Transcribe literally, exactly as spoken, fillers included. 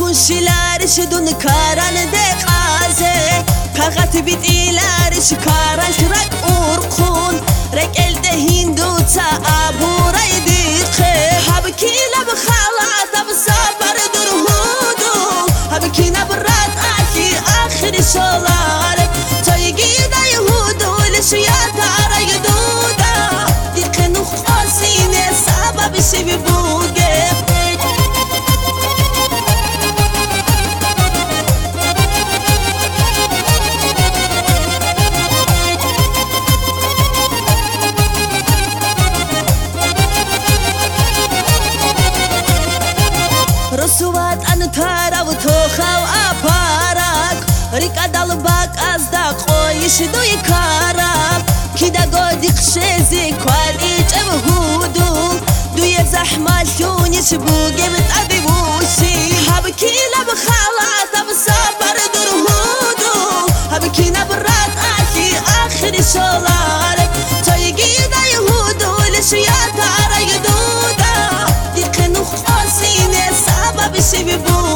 شدون کاران دقازه فقط بید ایلارش کاران شرک ارقون رک الده هندو تا ابورای دیقه هبکی لب خالات اب سابر در هودو هبکی نبرات آخی آخری شلاره تایگی دا یهودو لشیات آرای دودا دیقه نخ خاسینه سبب شبی بوگه رسوات أن ترى وتوخا وأبارك ريك دلبك أصدق خويش دوي كارب كده قديك شزي كواليج أبهودو دوي زحمة شونيش بوجي بتأبي بوشي هبكي لبخالات بصبر درهودو هبكي نبرات آخي آخر شلارك تايجي دا يهودو لشيات عرى يدودا ديك نخ خاسيني سبب شبي بو